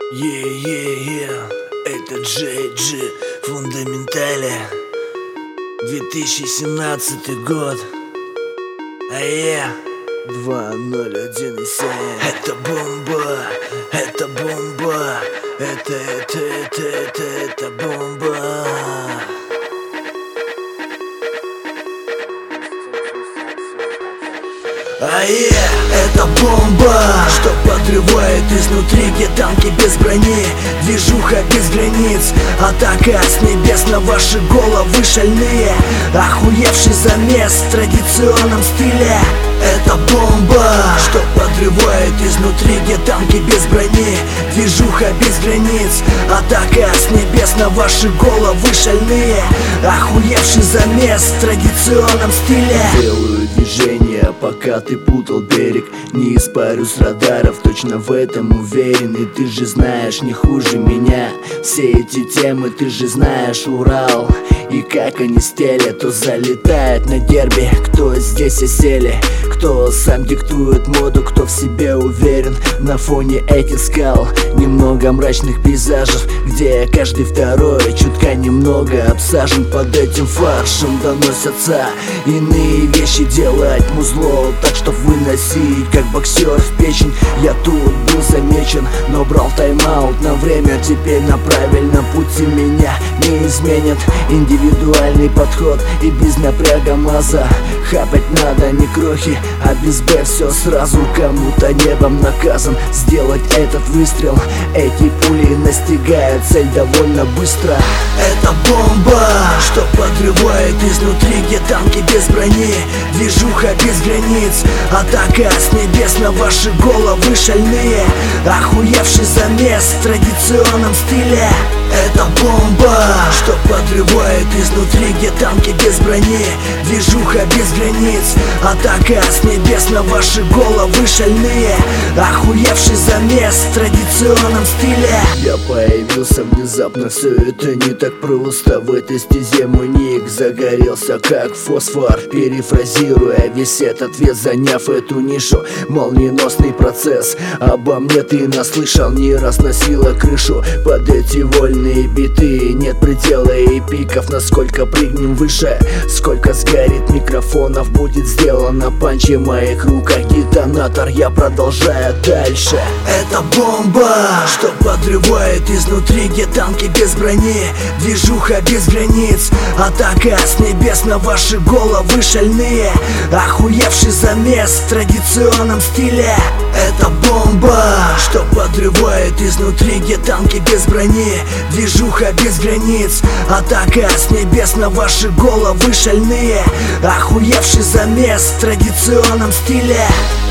Это Джей Фундаментали, 2017 год, а я 201,7. Это бомба, это бомба, это бомба. Это бомба, что подрывает изнутри, где танки без брони, движуха без границ, атака с небес на ваши головы шальные, охуевший замес в традиционном стиле. Это бомба, что подрывает изнутри, где танки без брони, движуха без границ, атака с небес на ваши головы шальные, охуевший замес в традиционном стиле. Делаю движение, пока ты путал берег, не испарю с радаров, точно в этом уверен. И ты же знаешь, не хуже меня все эти темы, ты же знаешь Урал и как они стелят. То залетает на дерби, кто здесь осели, кто сам диктует моду, кто в себе уверен. На фоне этих скал немного мрачных пейзажев, где каждый второй чутка немного обсажен. Под этим фаршем доносятся иные вещи, делать музло так, чтоб выносить, как боксер в печень. Я тут был замечен, но брал тайм-аут на время. Теперь на правильном пути меня не изменят индивидуальный подход и без напряга маза. Хапать надо не крохи, а без Б все сразу. Кому-то небом наказан сделать этот выстрел. Эти пули настигают цель довольно быстро. Это бомба, что подрывает изнутри, где танки без брони, движуха без границ, атака с небес на ваши головы шальные, охуевший замес в традиционном стиле. Это бомба, что подрывает изнутри, где танки без брони, движуха без границ, атака с небес на ваши головы шальные, охуевший замес в традиционном стиле. Я появился внезапно, все это не так просто. В этой стезе мой ник загорелся как фосфор, перефразируя весь этот вес, заняв эту нишу. Молниеносный процесс, обо мне ты наслышал, не раз носила крышу под эти вольные биты. Нет предела и пиков, насколько прыгнем выше, сколько сгорит микрофонов будет сделано панчи в моих руках. Детонатор, я продолжаю дальше. Это бомба, что подрывает изнутри, где танки без брони, движуха без границ, атака с небес на ваши головы шальные, охуевший замес в традиционном стиле. Это бомба, что подрывает изнутри, где танки без брони, движуха без границ, атака с небес на ваши головы шальные, охуевший замес в традиционном стиле.